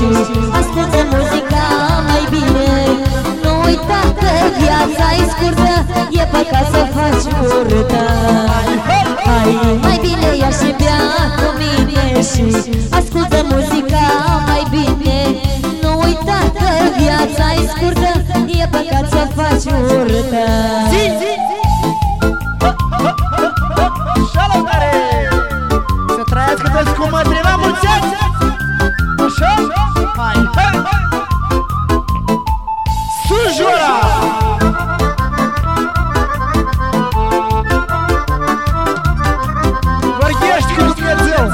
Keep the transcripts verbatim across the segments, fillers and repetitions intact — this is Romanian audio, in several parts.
și ascultă muzica mai bine. Nu uita că viața e scurtă, e păcat să faci urâtă. Hai, mai bine ia și bea cu mine și ascultă muzica mai bine. Nu uita că viața e scurtă, e păcat să faci urâtă. Zi, zi, zi! Salutare! Să trăiască toți cu mătrima, mulți ani! Așa? Hai, hai! Sujura! Vorchești cu Dumnezeu!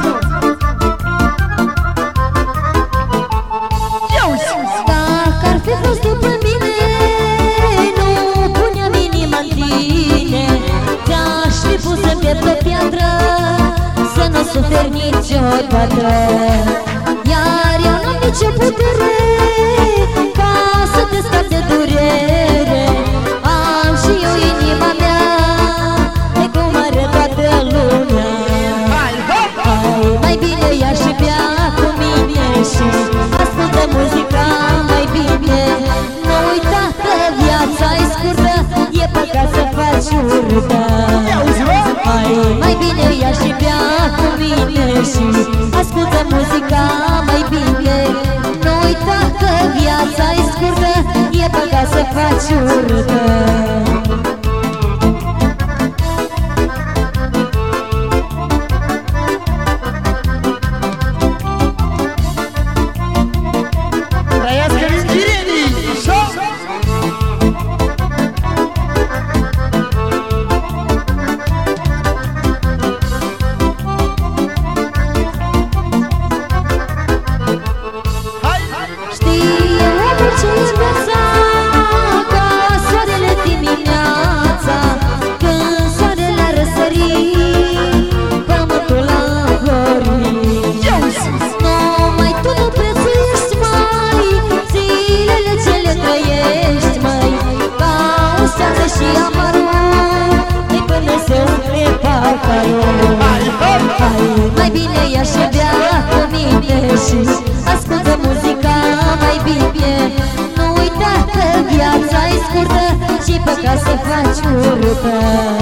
Dacă ar fi fost după mine, nu puneam inima-n tine. Te-aș fi pus în piept o piatră, să nu suferi niciodată. Iar eu n-am nicio putere ca să te scap de durere. Am și eu inima mea, e cum are toată lumea. Hai, mai bine ia și bea cu mine și ascultă muzica mai bine. Nu uita că viața e scurtă, e păcat să faci urâtă. Hai, mai bine ia și bea cu mine și ascultă muzica mai bine. Nu uita că viața e scurtă, e păcat să faci urâtă. Trăiască vingirenii! Știe omul ce-i viața, ca soarele dimineața. Când soarele a răsărit, pământul a înflorit. Numai tu nu prețuiești, mai zilele ce le trăiești, mai ca o seață și amarul, de până se umple paharul. Hai, mai bine ia și bea cu mine și ascultă muzica mai bine. Nu uita că viața e scurtă și păcat să faci urâtă.